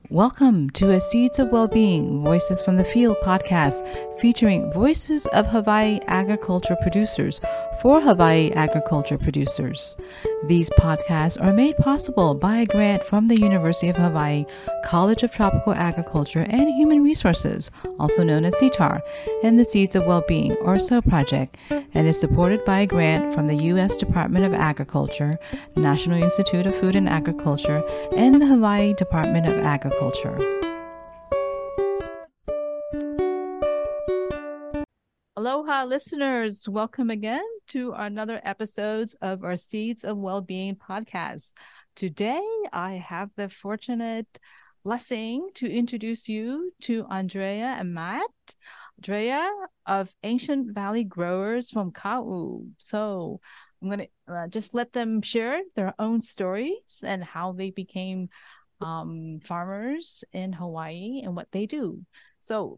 Welcome to a Seeds of Wellbeing Voices from the Field podcast featuring voices of Hawaii agriculture producers for Hawaii agriculture producers. These podcasts are made possible by a grant from the University of Hawaii College of Tropical Agriculture and Human Resources, also known as CTAR, and the Seeds of Wellbeing, or SOW project, and is supported by a grant from the U.S. Department of Agriculture, National Institute of Food and Agriculture, and the Hawaii Department of Agriculture. Aloha listeners, welcome again to another episode of our Seeds of Wellbeing podcast. Today I have the fortunate blessing to introduce you to Andrea and Matt. Andrea of Ancient Valley Growers from Ka'u. So I'm going to just let them share their own stories and how they became farmers in Hawaii and what they do. So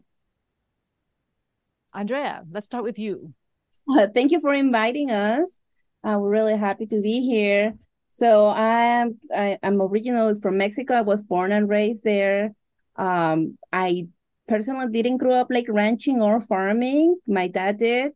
Andrea, let's start with you. Thank you for inviting us. We're really happy to be here. So I'm originally from Mexico. I was born and raised there. I personally didn't grow up like ranching or farming. My dad did.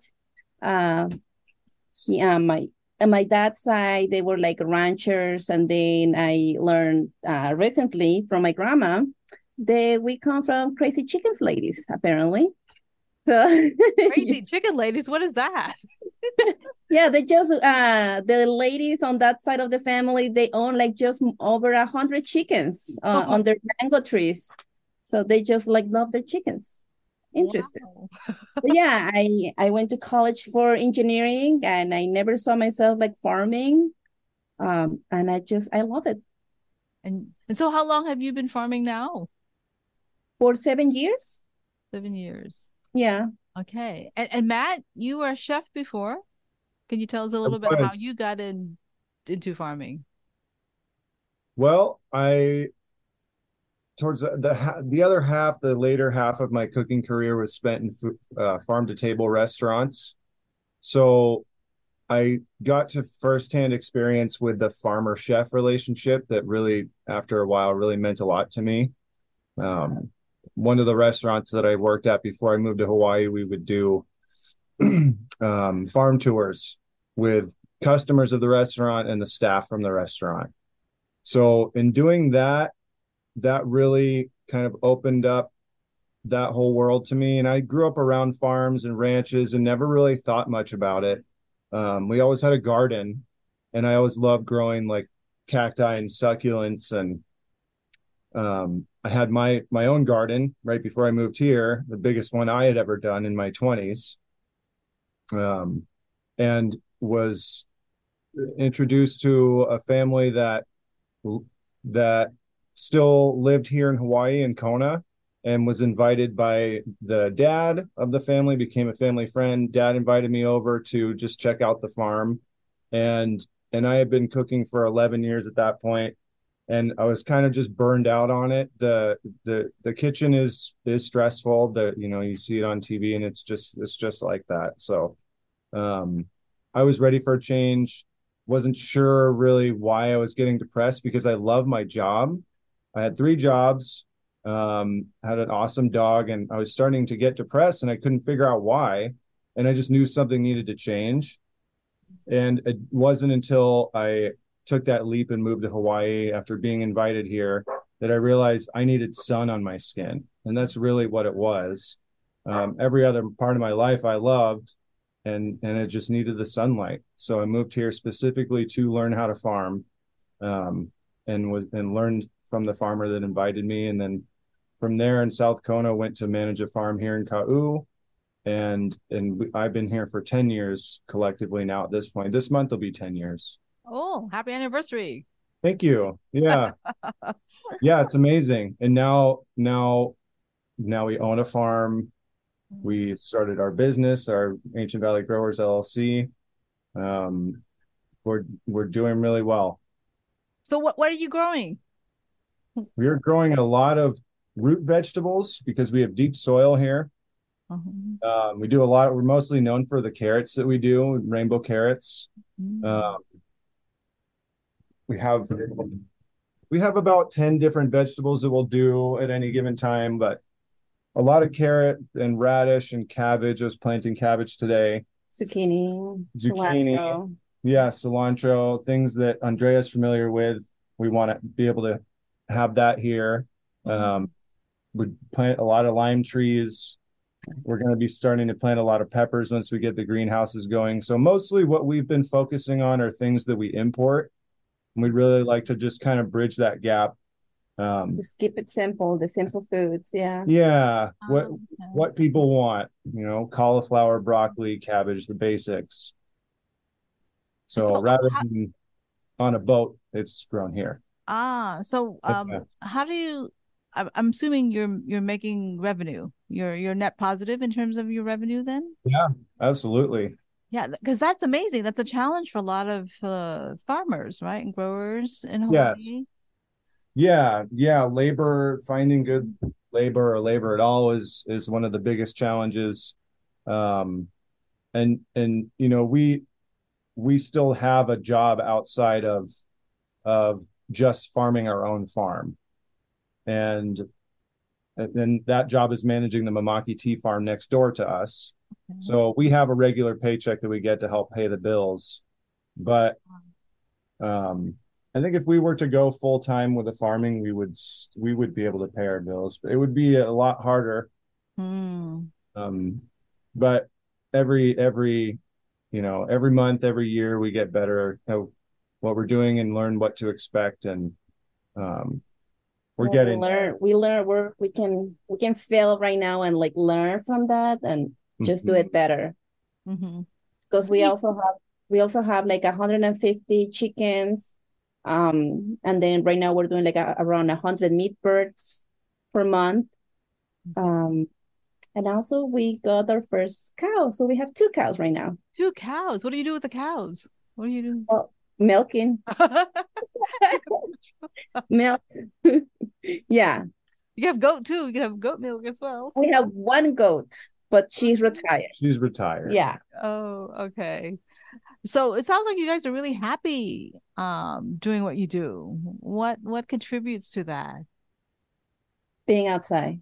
My dad's side, they were like ranchers, and then I learned recently from my grandma that we come from crazy chickens ladies, apparently. So Crazy chicken ladies, what is that? Yeah, they just the ladies on that side of the family, they own like just over 100 chickens on their mango trees. So they just like love their chickens. Interesting. Wow. But yeah, I went to college for engineering, and I never saw myself like farming. And I love it. And so how long have you been farming now? For 7 years. 7 years. Yeah. Okay. And Matt, you were a chef before. Can you tell us a little bit how you got into farming? Well, towards the other half, the later half of my cooking career was spent in farm to table restaurants. So I got to firsthand experience with the farmer chef relationship that really, after a while, really meant a lot to me. One of the restaurants that I worked at before I moved to Hawaii, we would do farm tours with customers of the restaurant and the staff from the restaurant. So in doing that, that really kind of opened up that whole world to me. And I grew up around farms and ranches and never really thought much about it. We always had a garden, and I always loved growing like cacti and succulents. And I had my own garden right before I moved here, the biggest one I had ever done in my 20s, and was introduced to a family that still lived here in Hawaii in Kona, and was invited by the dad of the family, became a family friend. Dad invited me over to just check out the farm. And I had been cooking for 11 years at that point, and I was kind of just burned out on it. The kitchen is stressful. You see it on TV, and it's just like that. So I was ready for a change. Wasn't sure really why I was getting depressed, because I love my job. I had 3 jobs, had an awesome dog, and I was starting to get depressed, and I couldn't figure out why. And I just knew something needed to change. And it wasn't until I took that leap and moved to Hawaii after being invited here that I realized I needed sun on my skin. And that's really what it was. Every other part of my life I loved, and it just needed the sunlight. So I moved here specifically to learn how to farm, and learned from the farmer that invited me. And then from there in South Kona, went to manage a farm here in Ka'u. And I've been here for 10 years collectively now at this point. This month will be 10 years. Oh, happy anniversary. Thank you. Yeah. Yeah, it's amazing. And now we own a farm. We started our business, our Ancient Valley Growers LLC. We're doing really well. So what are you growing? We're growing a lot of root vegetables because we have deep soil here. We do a lot. We're mostly known for the carrots that we do, rainbow carrots. We have we have about 10 different vegetables that we'll do at any given time, but a lot of carrot and radish and cabbage. I was planting cabbage today. Zucchini, Zucchini. cilantro. Yeah, cilantro, things that Andrea's familiar with. We want to be able to have that here. We plant a lot of lime trees. We're going to be starting to plant a lot of peppers once we get the greenhouses going. So mostly what we've been focusing on are things that we import. And we'd really like to just kind of bridge that gap. Just keep it simple, the simple foods. Yeah. Yeah, Okay. what people want, cauliflower, broccoli, cabbage, the basics. So rather than on a boat, it's grown here. So how do you? I'm assuming you're making revenue. You're net positive in terms of your revenue then? Yeah, absolutely. Yeah, because that's amazing. That's a challenge for a lot of farmers, right? And growers in Yes. Hawaii. Yeah. Finding good labor or labor at all is one of the biggest challenges. And we still have a job outside of just farming our own farm. And then that job is managing the Mamaki tea farm next door to us. Okay. So we have a regular paycheck that we get to help pay the bills. But I think if we were to go full time with the farming, we would be able to pay our bills. It would be a lot harder. But every month, every year, we get better at what we're doing and learn what to expect. And we learn we can fail right now and like learn from that and just do it better. Because we also have like 150 chickens. And then right now we're doing like around 100 meat birds per month. And also we got our first cow. So we have 2 cows right now. 2 cows. What do you do with the cows? What do you do? Well, milking. Milk. Yeah. You have goat too. You can have goat milk as well. We have 1 goat, but she's retired. She's retired. Yeah. Oh, okay. So it sounds like you guys are really happy doing what you do. What contributes to that? Being outside.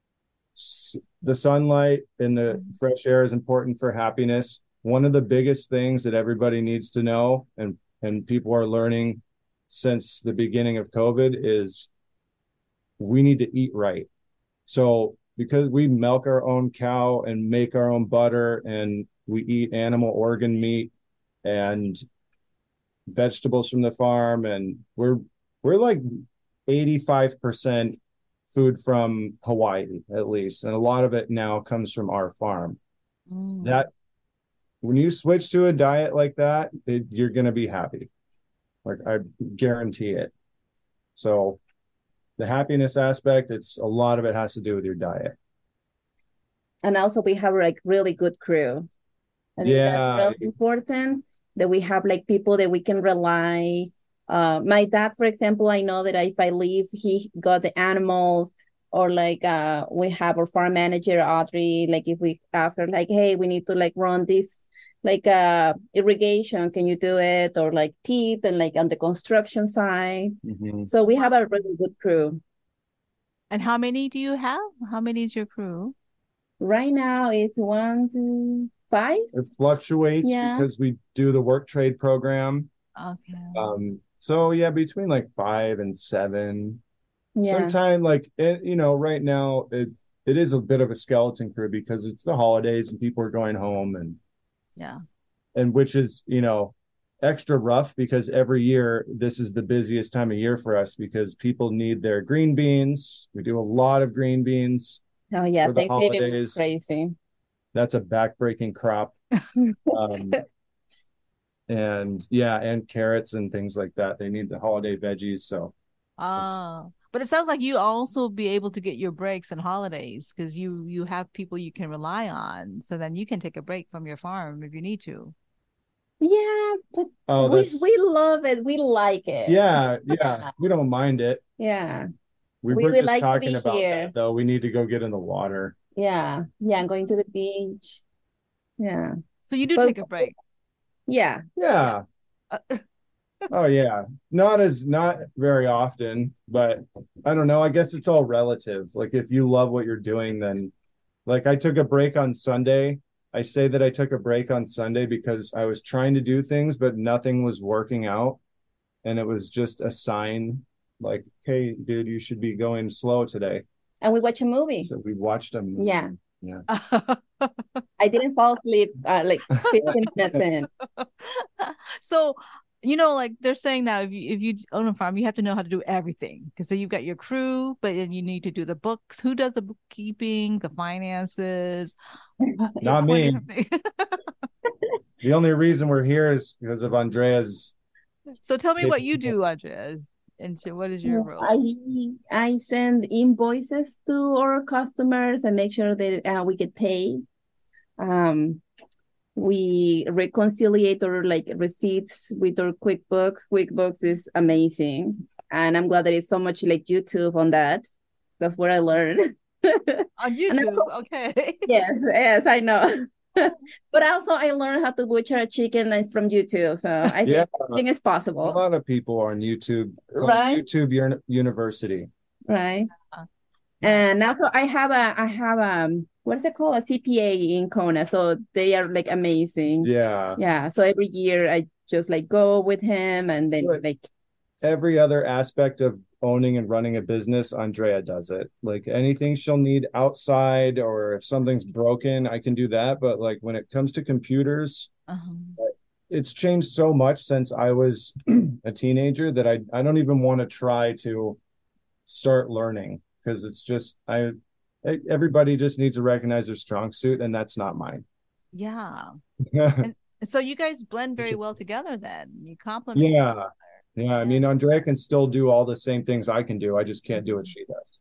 The sunlight and the fresh air is important for happiness. One of the biggest things that everybody needs to know, and people are learning since the beginning of COVID, is we need to eat right. So because we milk our own cow and make our own butter, and we eat animal organ meat and vegetables from the farm, and we're like 85% food from Hawaii, at least, and a lot of it now comes from our farm. That when you switch to a diet like that, you're going to be happy. Like, I guarantee it. So the happiness aspect, a lot of it has to do with your diet. And also we have like really good crew. I think that's really important, that we have like people that we can rely. My dad, for example, I know that if I leave, he got the animals, or like we have our farm manager, Audrey, like if we ask her like, hey, we need to like run this like irrigation, can you do it? Or like teeth, and like on the construction side. So we have a really good crew. And how many do you have? How many is your crew? Right now it's 1 to 5. It fluctuates because we do the work trade program. Okay. So yeah, between like 5 and 7. Yeah. Sometime right now it is a bit of a skeleton crew because it's the holidays and people are going home, and which is extra rough because every year this is the busiest time of year for us because people need their green beans. We do a lot of green beans. Oh yeah, Thanksgiving was crazy. That's a backbreaking crop. And carrots and things like that. They need the holiday veggies. So but it sounds like you also be able to get your breaks and holidays because you have people you can rely on, so then you can take a break from your farm if you need to. Yeah, but we love it. We like it. Yeah. We don't mind it. Yeah. We were just talking about that, though. We need to go get in the water. Yeah. I'm going to the beach. Yeah. So you do take a break. Yeah. Yeah. Oh yeah. Not very often, but I don't know. I guess it's all relative. Like if you love what you're doing, then like I took a break on Sunday. I say that I took a break on Sunday because I was trying to do things, but nothing was working out. And it was just a sign like, hey, dude, you should be going slow today. And we watch a movie. So we watched a movie. Yeah. Yeah. I didn't fall asleep like 15 minutes in. So, like they're saying now, if you own a farm, you have to know how to do everything. Because so you've got your crew, but then you need to do the books. Who does the bookkeeping, the finances? Not me. The only reason we're here is because of Andrea's. So tell me what you do, Andrea. And so what is your role? I send invoices to our customers and make sure that we get paid. We reconciliate our like receipts with our QuickBooks. QuickBooks is amazing, and I'm glad that it's so much like YouTube on that. That's where I learned. On YouTube, okay. Yes, I know. But also I learned how to butcher a chicken from YouTube, so I think it's possible. A lot of people are on YouTube, right? YouTube University, right? And also I have what is it called, a CPA in Kona, so they are like amazing. Yeah. So every year I just like go with him, and then like every other aspect of owning and running a business, Andrea does it. Like anything she'll need outside, or if something's broken, I can do that. But like when it comes to computers, it's changed so much since I was a teenager that I don't even want to try to start learning, because it's just everybody just needs to recognize their strong suit, and that's not mine. Yeah. And so you guys blend very well together then. You complement. Yeah, I mean, Andrea can still do all the same things I can do. I just can't do what she does.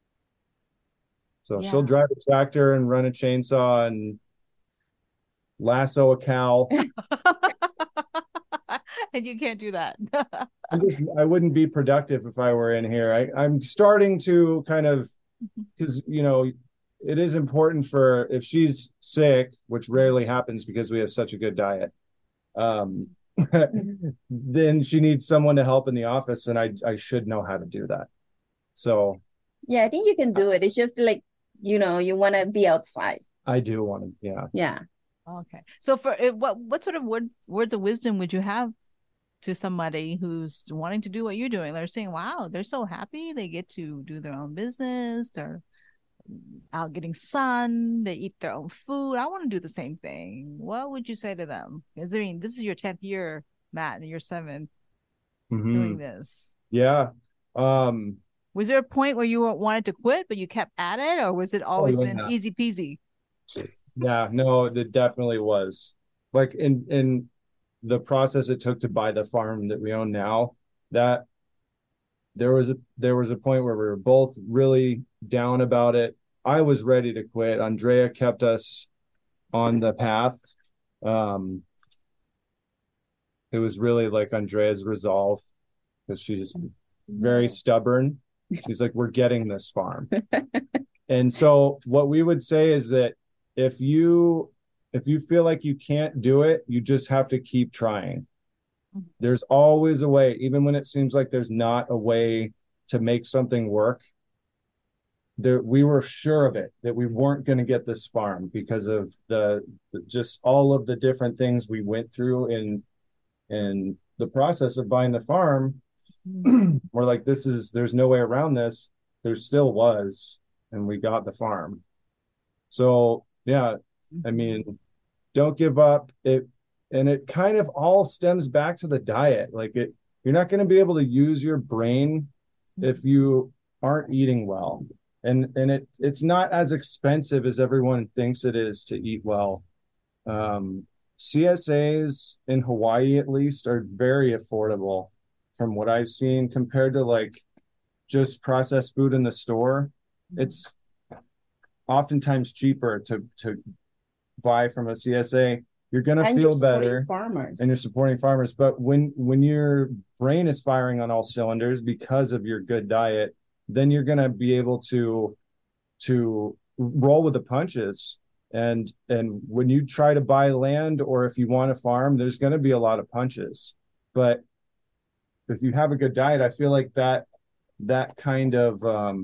So she'll drive a tractor and run a chainsaw and lasso a cow. And you can't do that. I wouldn't be productive if I were in here. I'm starting to kind of, because, it is important for if she's sick, which rarely happens because we have such a good diet. Then she needs someone to help in the office, and I should know how to do that. So yeah, I think you can do it. It's just like, you want to be outside. I do want to. Yeah. Okay. So for what sort of words of wisdom would you have to somebody who's wanting to do what you're doing? They're saying, wow, they're so happy they get to do their own business, they're out getting sun, they eat their own food. I want to do the same thing. What would you say to them? Because I mean, this is your 10th year, Matt, and you're 7th doing this. Yeah. Was there a point where you wanted to quit, but you kept at it, or was it always been easy peasy? Yeah, no, it definitely was. Like in the process it took to buy the farm that we own now, that there was a point where we were both really down about it. I was ready to quit. Andrea kept us on the path. It was really like Andrea's resolve, because she's very stubborn. She's like, we're getting this farm. And so what we would say is that if you feel like you can't do it, you just have to keep trying. There's always a way, even when it seems like there's not a way to make something work. We were sure of it, that we weren't going to get this farm because of just all of the different things we went through in the process of buying the farm. We're like, there's no way around this. There still was, and we got the farm. So yeah, I mean, don't give up. And it kind of all stems back to the diet. Like you're not going to be able to use your brain if you aren't eating well. And it's not as expensive as everyone thinks it is to eat well. CSAs in Hawaii, at least, are very affordable from what I've seen compared to like just processed food in the store. It's oftentimes cheaper to buy from a CSA. You're going to feel better, farmers. And you're supporting farmers. But when your brain is firing on all cylinders because of your good diet, then you're going to be able to roll with the punches. And when you try to buy land, or if you want a farm, there's going to be a lot of punches. But if you have a good diet, I feel like that kind of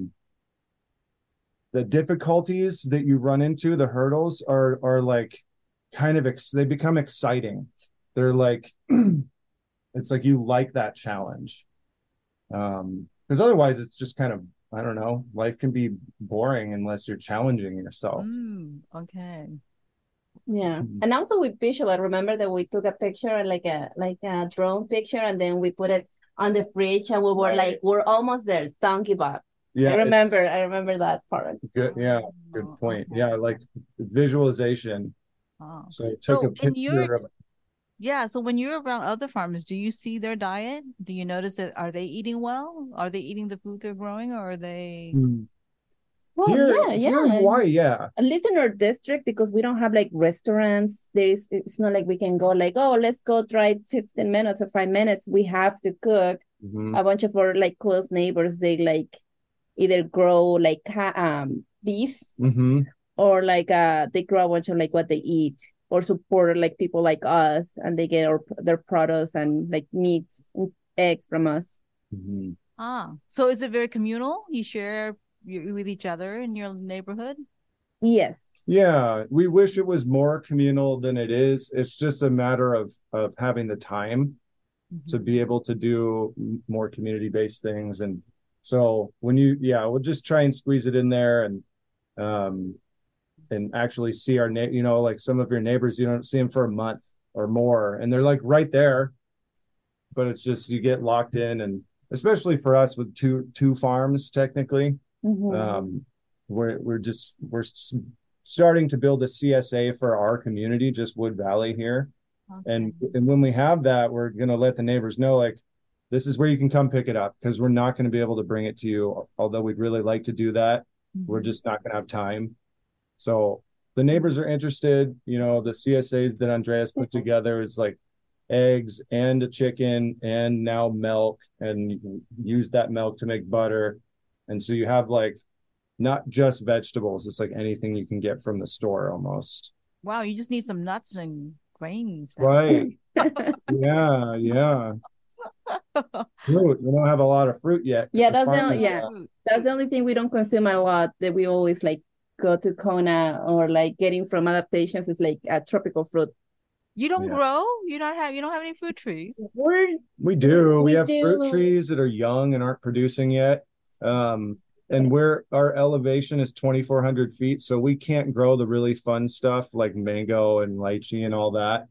the difficulties that you run into, the hurdles are like kind of they become exciting. They're like it's like you like that challenge. Because otherwise it's just kind of, I don't know, life can be boring unless you're challenging yourself. Okay. Yeah. And also with visual, I remember that we took a picture, like a drone picture, and then we put it on the fridge, and we were like, we're almost there. Don't give up. Yeah, I remember that part. good. Yeah, good point. Okay. Yeah, like visualization. Oh. So I took a picture of So when you're around other farmers, do you see their diet? Do you notice that are they eating well? Are they eating the food they're growing, or are they? Well, here in Hawaii, yeah. At least in our district, because we don't have like restaurants, it's not like we can go like, oh, let's go drive 15 minutes or 5 minutes. We have to cook. A bunch of our like close neighbors, they like either grow like beef or like they grow a bunch of like what they eat, or support like people like us, and they get their produce and like meats and eggs from us. So is it very communal? You share with each other in your neighborhood? Yes. Yeah, we wish it was more communal than it is. It's just a matter of having the time to be able to do more community-based things. And so when we'll just try and squeeze it in there and actually see our like some of your neighbors, you don't see them for a month or more, and they're like right there, but it's just you get locked in. And especially for us with two farms technically, we're starting to build a CSA for our community, just Wood Valley here. And when we have that, we're going to let the neighbors know, like, this is where you can come pick it up, because we're not going to be able to bring it to you, although we'd really like to do that. We're just not going to have time. So the neighbors are interested. The CSAs that Andreas put together is like eggs and a chicken and now milk, and you can use that milk to make butter. And so you have like not just vegetables, it's like anything you can get from the store almost. Wow, you just need some nuts and grains. Right. Yeah. Fruit. We don't have a lot of fruit yet. Yeah, that's the only thing we don't consume a lot, that we always like go to Kona, or like getting from adaptations is like a tropical fruit. You don't grow? You don't have any fruit trees? We do. We have fruit trees that are young and aren't producing yet. And our elevation is 2,400 feet, so we can't grow the really fun stuff like mango and lychee and all that.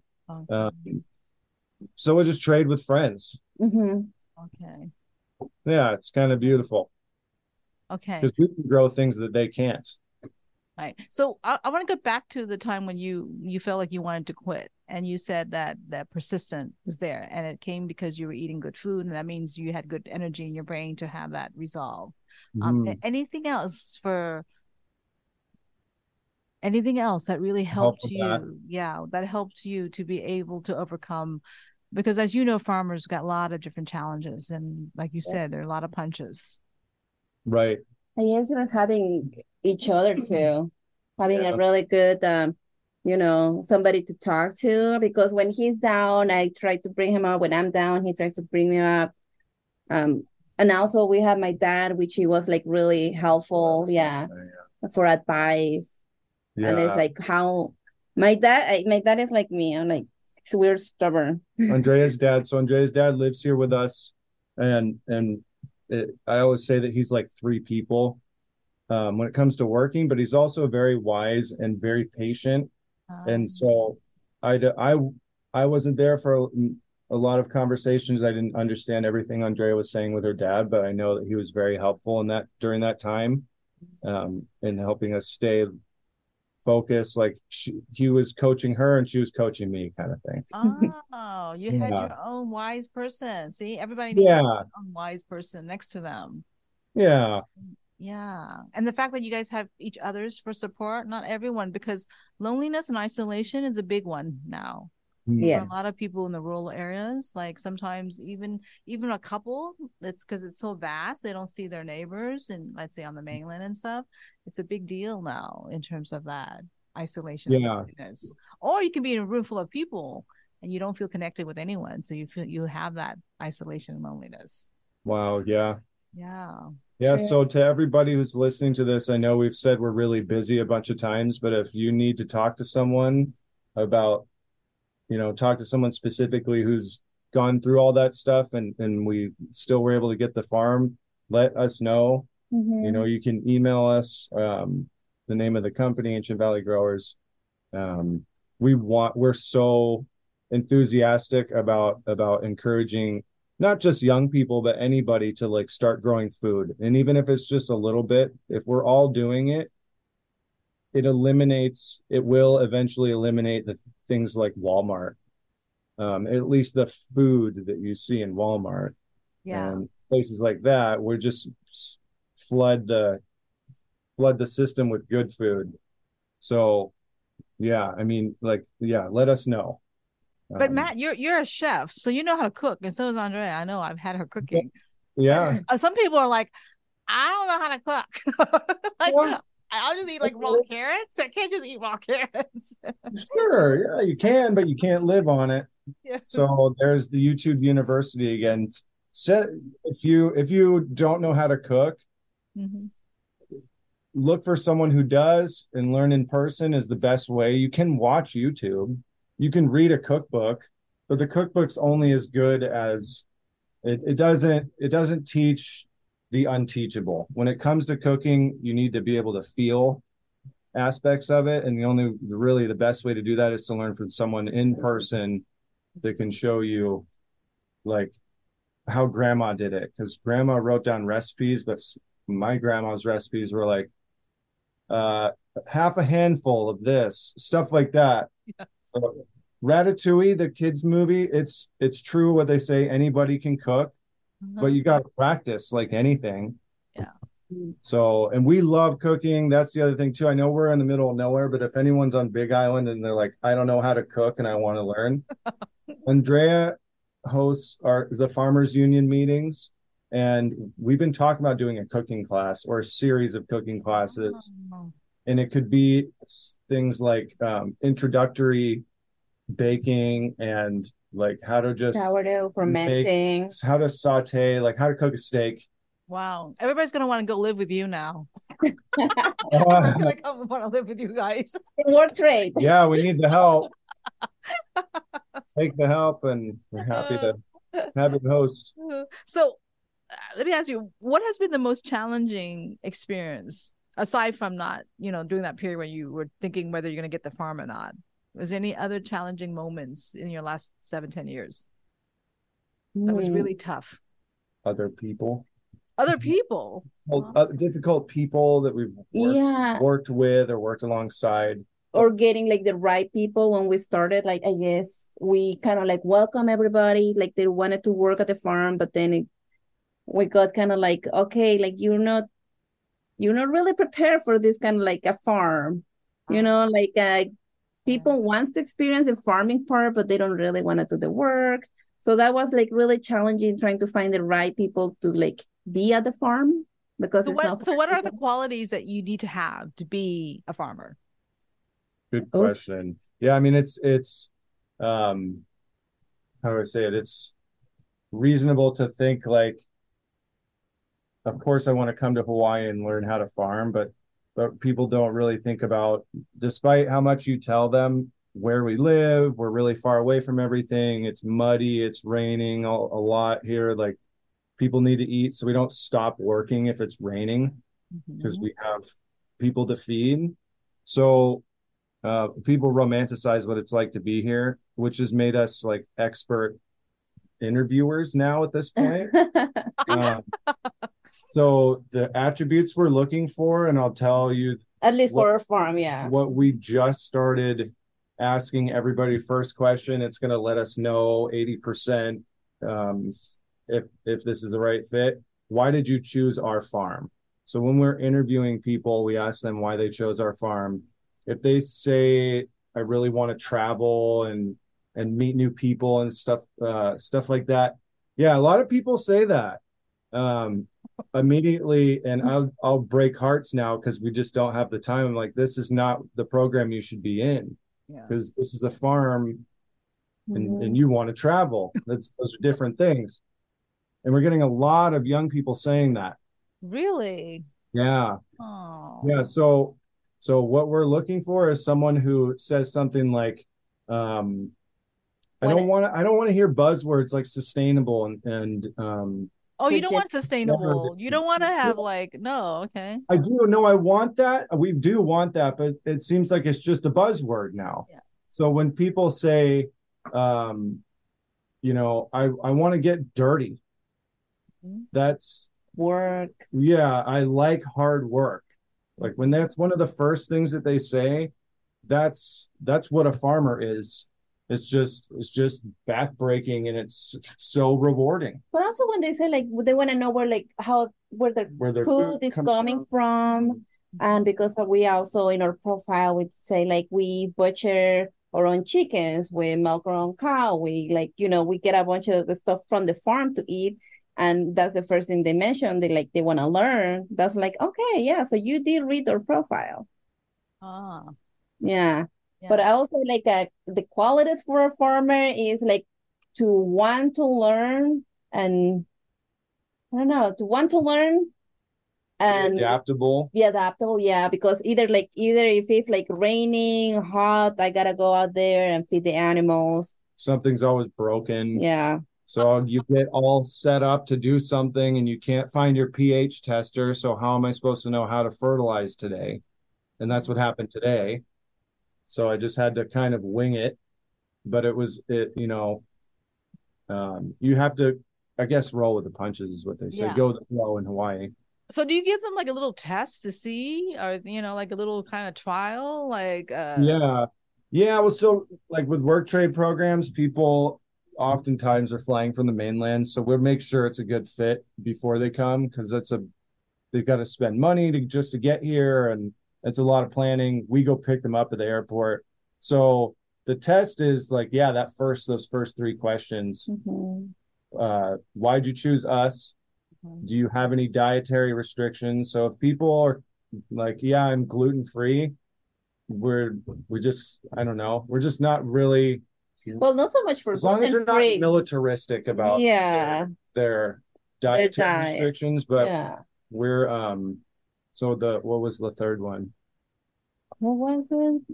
So we'll just trade with friends. Okay. Yeah, it's kind of beautiful. Okay. Because we can grow things that they can't. Right. So I want to go back to the time when you felt like you wanted to quit, and you said that persistent was there, and it came because you were eating good food, and that means you had good energy in your brain to have that resolve. Anything else that really helped you? That helped you to be able to overcome, because as you know, farmers got a lot of different challenges, and like you said, there are a lot of punches. Right. I guess even having each other too, having a really good, somebody to talk to, because when he's down, I try to bring him up. When I'm down, he tries to bring me up. And also we have my dad, which he was like really helpful, for advice. And it's like how my dad is like me. I'm like, it's weird, stubborn. Andrea's dad lives here with us, and I always say that he's like three people when it comes to working, but he's also very wise and very patient. And so I wasn't there for a lot of conversations. I didn't understand everything Andrea was saying with her dad, but I know that he was very helpful during that time, in helping us stay focused. Like he was coaching her and she was coaching me, kind of thing. Oh, you had your own wise person. See, everybody needs their own wise person next to them. Yeah. And the fact that you guys have each other's for support, not everyone, because loneliness and isolation is a big one now. For a lot of people in the rural areas, like sometimes even a couple, it's because it's so vast, they don't see their neighbors, and let's say on the mainland and stuff, it's a big deal now in terms of that isolation. Or you can be in a room full of people and you don't feel connected with anyone. So you have that isolation and loneliness. Wow. Yeah. Yeah. Yeah. True. So to everybody who's listening to this, I know we've said we're really busy a bunch of times, but if you need to talk to someone about, talk to someone specifically who's gone through all that stuff and we still were able to get the farm, let us know. You can email us, the name of the company, Ancient Valley Growers. We're so enthusiastic about encouraging not just young people, but anybody to like start growing food. And even if it's just a little bit, if we're all doing it, it will eventually eliminate the things like Walmart. At least the food that you see in Walmart and places like that, we're just flood the system with good food. So yeah, I mean, let us know. But Matt, you're a chef, so you know how to cook, and so is Andrea. I know, I've had her cooking. Yeah. Some people are like, I don't know how to cook. Like, yeah. I'll just eat like raw carrots. I can't just eat raw carrots. Sure, yeah, you can, but you can't live on it. Yeah. So there's the YouTube University again. So if you don't know how to cook, look for someone who does, and learn in person is the best way. You can watch YouTube. You can read a cookbook, but the cookbook's only as good as it doesn't teach the unteachable. When it comes to cooking, you need to be able to feel aspects of it. And the best way to do that is to learn from someone in person that can show you like how grandma did it. Because grandma wrote down recipes, but my grandma's recipes were like half a handful of this, stuff like that. Yeah. So, Ratatouille, the kids movie, it's true what they say, anybody can cook, but you got to practice like anything. Yeah. So, and we love cooking. That's the other thing too. I know we're in the middle of nowhere, but if anyone's on Big Island and they're like, I don't know how to cook and I want to learn, Andrea hosts the Farmers Union meetings, and we've been talking about doing a cooking class or a series of cooking classes. And it could be things like introductory baking and like how to just sourdough, fermenting, how to saute, like how to cook a steak. Wow. Everybody's going to want to go live with you now. Everybody's going to come and want to live with you guys. Work trade. Yeah, we need the help. Take the help, and we're happy to host. So let me ask you, what has been the most challenging experience aside from not, during that period when you were thinking whether you're going to get the farm or not? Was there any other challenging moments in your last 7-10 years that was really tough? Other people. Difficult people that we've worked with or worked alongside. Or getting like the right people. When we started, like, I guess we kind of like welcome everybody, like they wanted to work at the farm, but then we got kind of like, okay, like you're not really prepared for this kind of like a farm, people wants to experience the farming part, but they don't really want to do the work. So that was like really challenging, trying to find the right people to like be at the farm, because so what are the qualities that you need to have to be a farmer? Good question. Yeah, I mean it's how do I say it? It's reasonable to think like, of course I want to come to Hawaii and learn how to farm, but people don't really think about, despite how much you tell them where we live, we're really far away from everything. It's muddy, it's raining a lot here. Like people need to eat, so we don't stop working if it's raining because we have people to feed. So people romanticize what it's like to be here, which has made us like expert interviewers now at this point. So the attributes we're looking for, and I'll tell you, at least for our farm, what we just started asking everybody first question, it's going to let us know 80% if this is the right fit. Why did you choose our farm? So when we're interviewing people, we ask them why they chose our farm. If they say, I really want to travel and meet new people and stuff like that. Yeah, a lot of people say that immediately, and I'll break hearts now because we just don't have the time. I'm like, this is not the program you should be in, because this is a farm and you want to travel. Those are different things. And we're getting a lot of young people saying that. Really? Yeah. Oh. Yeah. So what we're looking for is someone who says something like, I don't want to hear buzzwords like sustainable and Oh, you don't want never- sustainable. You don't want to have like, no, okay. I do. No, I want that. We do want that, but it seems like it's just a buzzword now. Yeah. So when people say, I want to get dirty, that's Work. yeah, I like hard work. Like when that's one of the first things that they say, that's what a farmer is. It's just backbreaking and it's so rewarding. But also when they say like they want to know where their food is coming from. And because we also in our profile we say like we butcher our own chickens, we milk our own cow, we we get a bunch of the stuff from the farm to eat. And that's the first thing they mention. They want to learn. That's like, okay, yeah. So you did read our profile. Ah. Yeah. Yeah. But I also like the qualities for a farmer is like to want to learn and I don't know, to want to learn and Be adaptable. be adaptable. Yeah, because either if it's like raining, hot, I gotta go out there and feed the animals. Something's always broken. Yeah. So you get all set up to do something and you can't find your pH tester. So how am I supposed to know how to fertilize today? And that's what happened today. So I just had to kind of wing it. But you have to, I guess, roll with the punches is what they say. Yeah. Go with the flow in Hawaii. So do you give them like a little test to see, or like a little kind of trial, like Yeah. Well, so like with work trade programs, people oftentimes are flying from the mainland, so we'll make sure it's a good fit before they come because they've got to spend money to get here, and it's a lot of planning. We go pick them up at the airport. So the test is like, yeah, those first three questions. Why'd you choose us? Do you have any dietary restrictions? So if people are like, yeah, I'm gluten-free, we just, I don't know, we're just not really, well, not so much for as long as they're not gluten-free. militaristic about their dietary restrictions, but we're so what was the third one? What was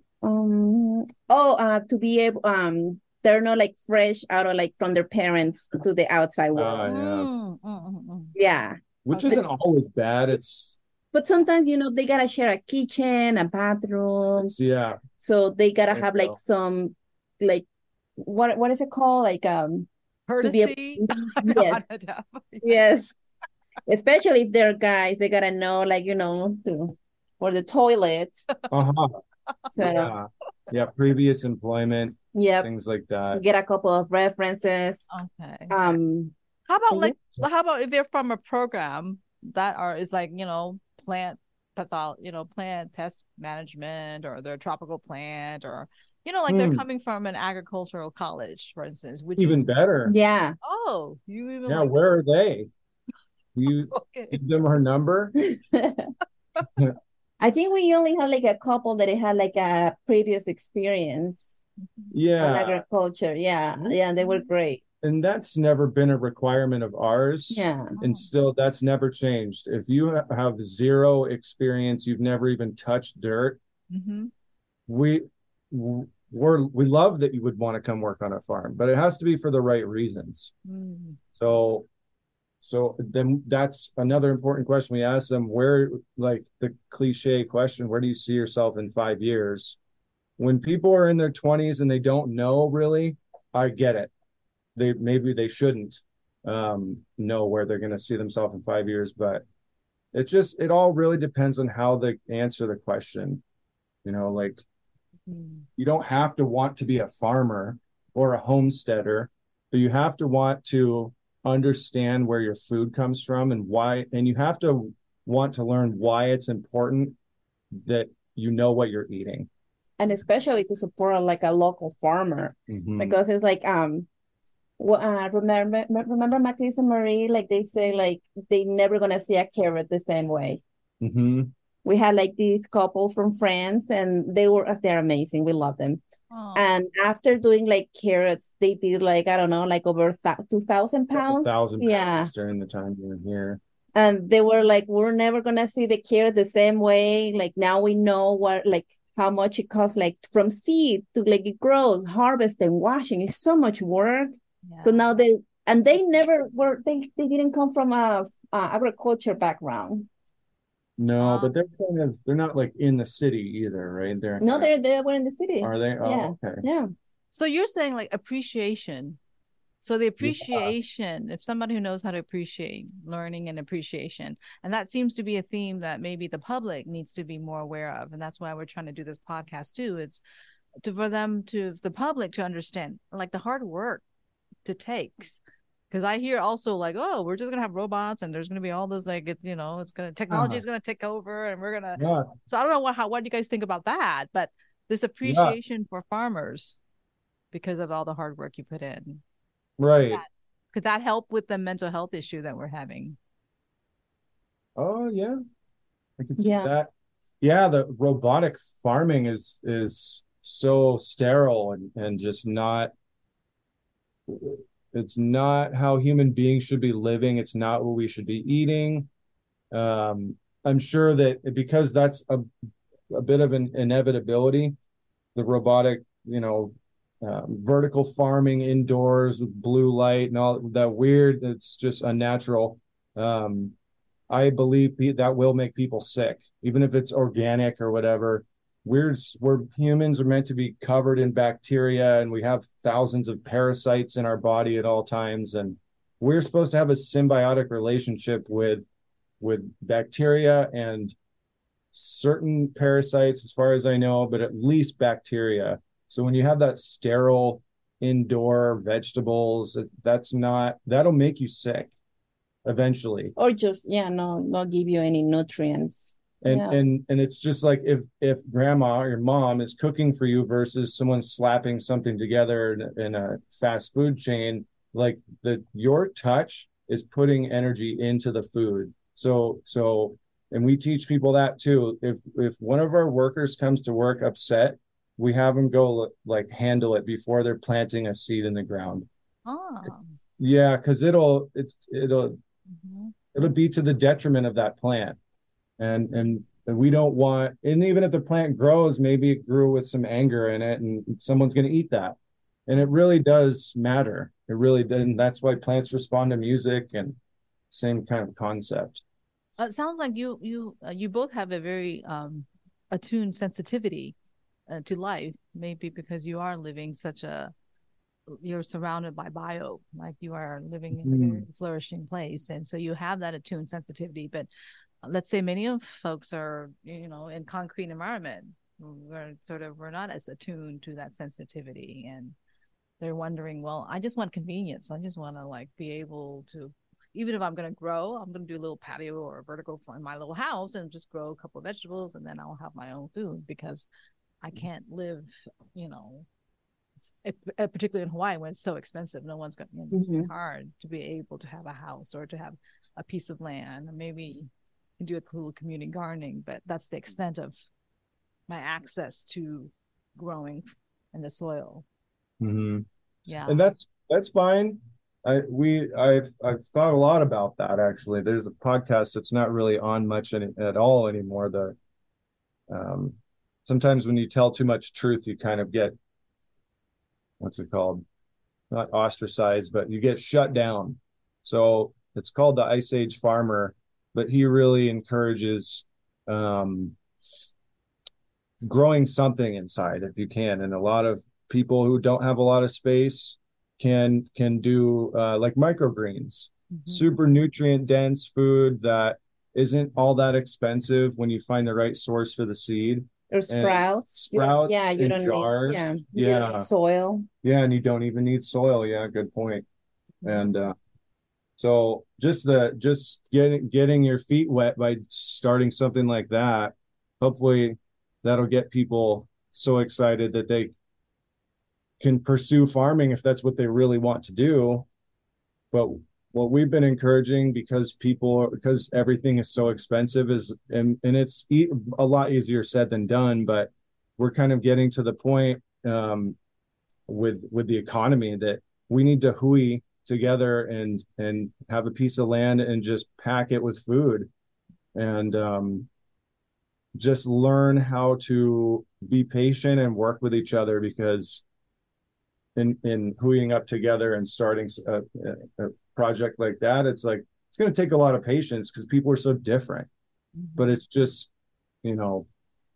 it? To be able they're not like fresh out of like from their parents to the outside world. Yeah. Which isn't always bad. But sometimes, they gotta share a kitchen, a bathroom. Yeah. So they gotta have like some, like, what is it called? Like, courtesy. Yes. Yes. Especially if they're guys, they gotta know, like, for the toilet. So yeah, previous employment. Yeah. Things like that. Get a couple of references. Okay. How about if they're from a program that is like, plant pest management, or their tropical plant, or like they're coming from an agricultural college, for instance. Even better. Yeah. Oh, you even where are they? You give them her number? I think we only had like a couple that had like a previous experience. Yeah. On agriculture. Yeah. Yeah. They were great. And that's never been a requirement of ours. Yeah. And still, that's never changed. If you have zero experience, you've never even touched dirt, we love that you would want to come work on a farm, but it has to be for the right reasons. So then that's another important question we ask them, where, like the cliche question, where do you see yourself in 5 years? When people are in their 20s and they don't know really, I get it. Maybe they shouldn't know where they're going to see themselves in 5 years, but it all really depends on how they answer the question. Like you don't have to want to be a farmer or a homesteader, but you have to want to understand where your food comes from and why, and you have to want to learn why it's important that you know what you're eating. And especially to support like a local farmer, because it's like remember Matisse and Marie, like they say, like they never gonna see a carrot the same way. We had like this couple from France, and they're amazing. We love them. Oh, And after doing like carrots, they did like, I don't know, like over 2,000 Couple pounds. thousand Yeah. pounds during the time you were here. And they were like, we're never gonna see the carrot the same way. Like now we know what, like how much it costs, like from seed to like it grows, harvest and washing. It's so much work. So yeah. now they never were, they didn't come from a agriculture background. No, Uh, but they're not like in the city either, right? They're No, kind of, they were in the city. are they? Yeah. Oh, okay. Yeah. so you're saying like appreciation. So the Yeah. appreciation, if somebody who knows how to appreciate learning and appreciation, and that seems to be a theme that maybe the public needs to be more aware of. And that's why we're trying to do this podcast too. It's for them to the public to understand like the hard work it takes. Because I hear also like, oh, we're just gonna have robots and there's gonna be all this like it's gonna technology Uh-huh. is gonna take over and we're gonna. Yeah. So I don't know what do you guys think about that, but this Yeah. appreciation for farmers because of all the hard work you put in. Right. That could that help with the mental health issue that we're having? Oh, yeah. I can see Yeah. that. Yeah, the robotic farming is so sterile and just not it's not how human beings should be living. It's not what we should be eating. I'm sure that because that's a bit of an inevitability, the robotic, vertical farming indoors with blue light and all that weird, it's just unnatural. Um, I believe that will make people sick, even if it's organic or whatever. We're humans are meant to be covered in bacteria, and we have thousands of parasites in our body at all times, and we're supposed to have a symbiotic relationship with bacteria and certain parasites, as far as I know, but at least bacteria. So when you have that sterile indoor vegetables, that'll make you sick eventually. Or just, yeah, no, not give you any nutrients. And Yeah. and it's just like if grandma or your mom is cooking for you versus someone slapping something together in a fast food chain, like your touch is putting energy into the food. So and we teach people that too. If one of our workers comes to work upset, we have them go like handle it before they're planting a seed in the ground. Oh, Yeah, because it'll mhm. it'll be to the detriment of that plant. And we don't want, and even if the plant grows, maybe it grew with some anger in it and someone's going to eat that. And it really does matter. It really does. And that's why plants respond to music and same kind of concept. It sounds like you both have a very attuned sensitivity to life, maybe because you are living such a you're surrounded by bio, like you are living in a very Mm. flourishing place, and so you have that attuned sensitivity. But let's say many of folks are in concrete environment, we're not as attuned to that sensitivity, and they're wondering, well, I just want convenience. I just want to like be able to, even if I'm going to grow, I'm going to do a little patio or a vertical in my little house and just grow a couple of vegetables, and then I'll have my own food because I can't live, you know, particularly in Hawaii when it's so expensive. No one's going. It's very Mhm. hard to be able to have a house or to have a piece of land. Maybe you can do a little community gardening, but that's the extent of my access to growing in the soil. Mm-hmm. Yeah. And that's fine. I've thought a lot about that actually. There's a podcast that's not really on much at all anymore. Um, Sometimes when you tell too much truth, you kind of get what's it called? Not ostracized, but you get shut down. So it's called the Ice Age Farmer, but he really encourages um, growing something inside if you can. And a lot of people who don't have a lot of space can do like microgreens, Mhm. super nutrient dense food that isn't all that expensive when you find the right source for the seed. Or And sprouts. sprouts Yeah, you in don't need, jars. yeah, you don't need soil. Yeah, and you don't even need soil. Yeah, good point. And so just getting your feet wet by starting something like that, hopefully that'll get people so excited that they can pursue farming if that's what they really want to do. But what we've been encouraging, because everything is so expensive, is and it's a lot easier said than done, but we're kind of getting to the point with the economy that we need to hui together and have a piece of land and just pack it with food and just learn how to be patient and work with each other, because in hooing up together and starting a project like that, it's like it's going to take a lot of patience because people are so different. But it's just, you know,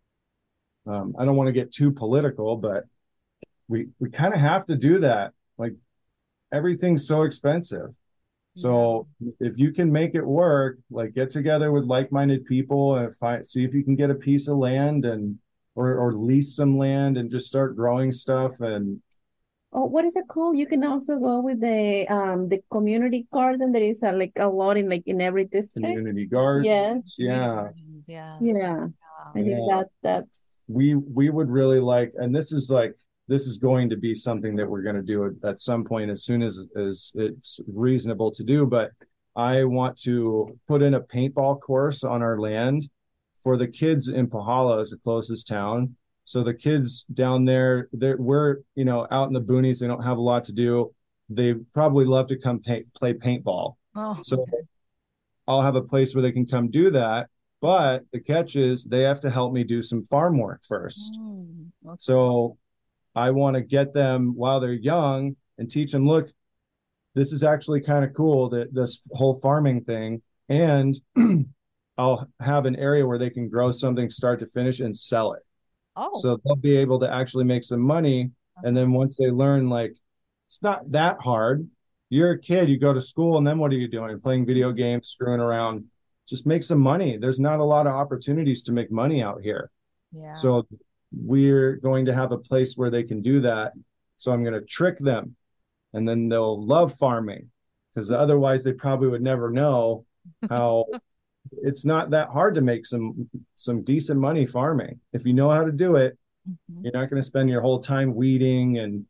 I don't want to get too political, but we kind of have to do that. Like everything's so expensive. So if you can make it work, like get together with like-minded people and see if you can get a piece of land and or lease some land and just start growing stuff. And what is it called? You can also go with the community garden. There is like a lot in every district. Community gardens. Yes. Yeah. Yeah. I think that's we would really like, and this is going to be something that we're going to do at some point as soon as it's reasonable to do. But I want to put in a paintball course on our land for the kids in Pahala, as the closest town. So the kids down there, we're, you know, out in the boonies. They don't have a lot to do. They probably love to come play paintball. Oh, so I'll have a place where they can come do that. But the catch is they have to help me do some farm work first. okay. So I want to get them while they're young and teach them, look, this is actually kind of cool, that this whole farming thing. And I'll have an area where they can grow something start to finish and sell it. Oh. So they'll be able to actually make some money. And then once they learn, like, it's not that hard. You're a kid, you go to school, and then what are you doing? Playing video games, screwing around. Just make some money. There's not a lot of opportunities to make money out here. Yeah. So we're going to have a place where they can do that. So I'm going to trick them, and then they'll love farming, because otherwise they probably would never know how it's not that hard to make some decent money farming. If you know how to do it, you're not going to spend your whole time weeding and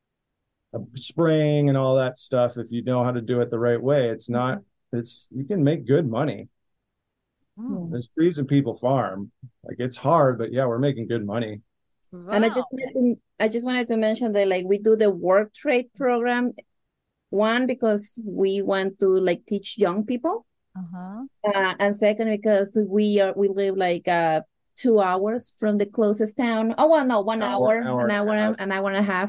spraying and all that stuff. If you know how to do it the right way, you can make good money. There's a reason people farm. Like, it's hard, but yeah, we're making good money. Wow. And I just wanted to mention that, like, we do the work trade program. One, because we want to like teach young people. And second, because we live like 2 hours from the closest town. Oh, well, no, 1 hour, an hour and a half.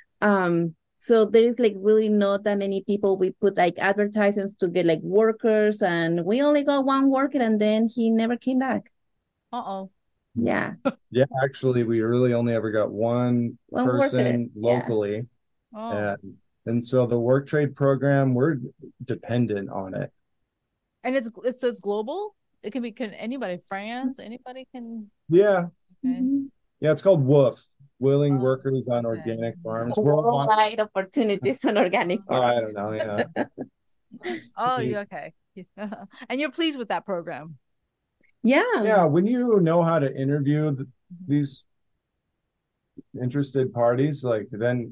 So there is like really not that many people. We put like advertisements to get like workers, and we only got one worker, and then he never came back. Yeah. Yeah, actually, we really only ever got one person locally. And so the work trade program, we're dependent on it. And it's global? It can be anybody, France, anybody can. Yeah. Okay. Yeah, it's called WOOF, Willing Workers on Organic Farms. Worldwide opportunities on organic farms. I don't know, yeah. Oh, okay. And you're pleased with that program? Yeah. When you know how to interview these interested parties, like, then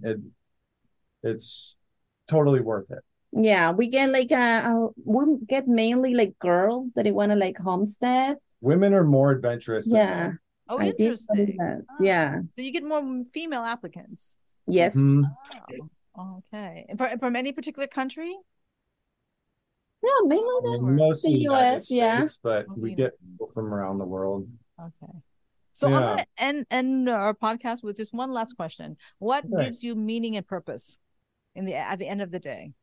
it's totally worth it. Yeah, we get like we get mainly like girls that want to like homestead. Women are more adventurous than men. Oh, interesting. Yeah. So you get more female applicants. Yes. Oh, okay. And from any particular country? Yeah, mainly mostly the US, States, but we get people from around the world. Okay. So I'm going to end our podcast with just one last question. What gives you meaning and purpose at the end of the day?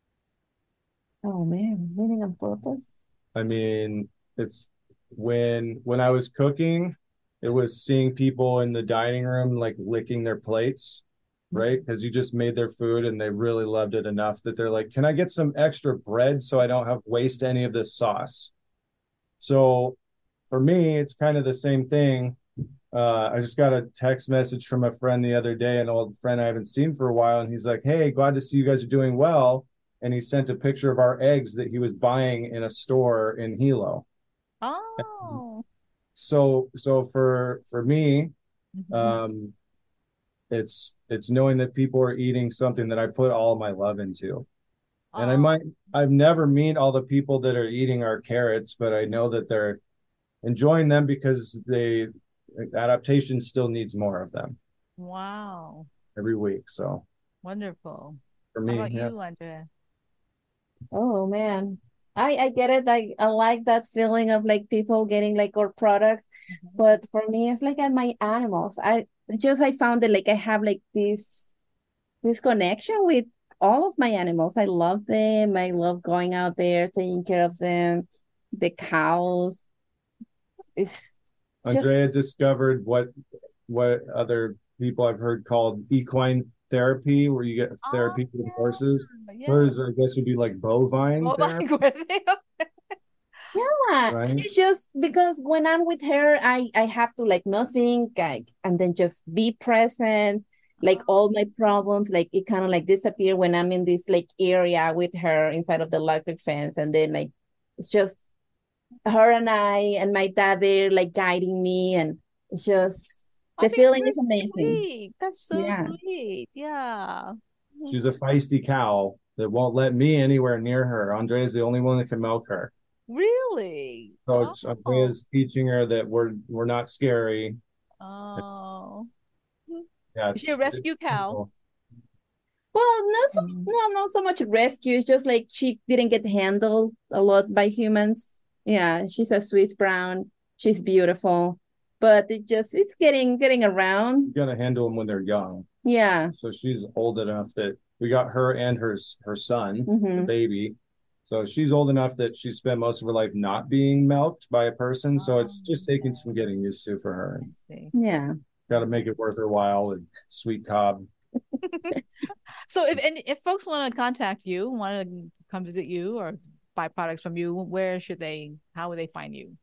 Oh man, meaning and purpose. I mean, it's when I was cooking, it was seeing people in the dining room like licking their plates, right? Because you just made their food and they really loved it enough that they're like, can I get some extra bread so I don't have waste any of this sauce? So for me, it's kind of the same thing. I just got a text message from a friend the other day, an old friend I haven't seen for a while, and he's like, hey, glad to see you guys are doing well. And he sent a picture of our eggs that he was buying in a store in Hilo. Oh. So for me, it's knowing that people are eating something that I put all my love into. And I've never met all the people that are eating our carrots, but I know that they're enjoying them because adaptation still needs more of them Wow. every week. So Wonderful. for How me, about yeah. you, Andrea? Oh man. I get it. I like that feeling of like people getting like our products. Mhm. But for me, it's like my animals. I found that like I have like this connection with all of my animals. I love them. I love going out there, taking care of them. The cows. It's just Andrea discovered what other people I've heard called equine therapy, where you get Oh, therapy with horses. yeah. Hers, I guess, would be like bovine Oh, therapy, like were they? yeah. right? It's just because when I'm with her, I have to like not think like and then just be present. Like all my problems, like it kind of like disappear when I'm in this like area with her inside of the electric fence, and then like it's just her and I and my dad there like guiding me, and it's just Oh, the that's feeling very is amazing. sweet. That's so Yeah. sweet. Yeah. She's a feisty cow that won't let me anywhere near her. Andrea's the only one that can milk her. Really? So Oh. Andrea's teaching her that we're not scary. Oh. Yeah, Is she a it's rescue cow? cool. Well, Mm. no, not so much rescue. It's just like she didn't get handled a lot by humans. Yeah, she's a Swiss brown. She's beautiful, but it's getting around. You gotta handle them when they're young. Yeah. So she's old enough that we got her and her son, the Mm-hmm. baby. So she's old enough that she spent most of her life not being milked by a person. So Oh, it's just taking some getting used to for her. I see. Yeah. Got to make it worth her while with sweet cob. So if folks want to contact you, want to come visit you or buy products from you, how would they find you?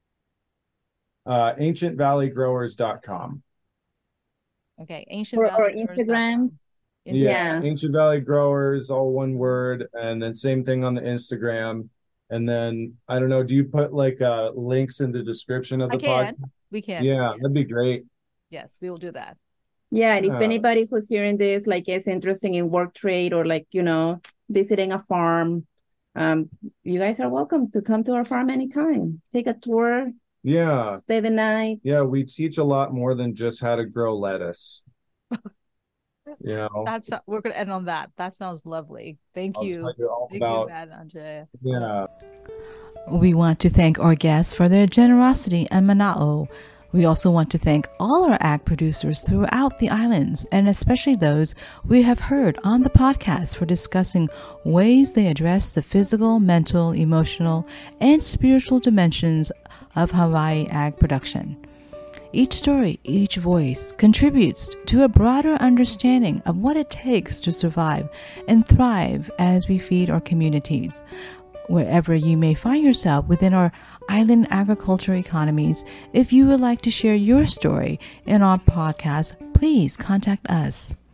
AncientValleyGrowers.com. Okay, Or ancientvalleygrowers.com. Instagram. Yeah, Yeah. Ancient Valley Growers, all one word, and then same thing on the Instagram. And then I don't know, do you put like links in the description of I the podcast? can. We can. Yeah, Yes. that'd be great. Yes, we will do that. Yeah, and if Yeah. anybody who's hearing this like is interested in work trade or like, visiting a farm, you guys are welcome to come to our farm anytime. Take a tour, Yeah. stay the night. Yeah, we teach a lot more than just how to grow lettuce. You know, We're gonna end on that. That sounds lovely. Thank I'll you. tell you all Thank you, about, Bad Andrea. yeah. We want to thank our guests for their generosity and mana'o. We also want to thank all our ag producers throughout the islands, and especially those we have heard on the podcast for discussing ways they address the physical, mental, emotional, and spiritual dimensions of Hawaii ag production. Each story, each voice contributes to a broader understanding of what it takes to survive and thrive as we feed our communities. Wherever you may find yourself within our island agriculture economies, if you would like to share your story in our podcast, please contact us.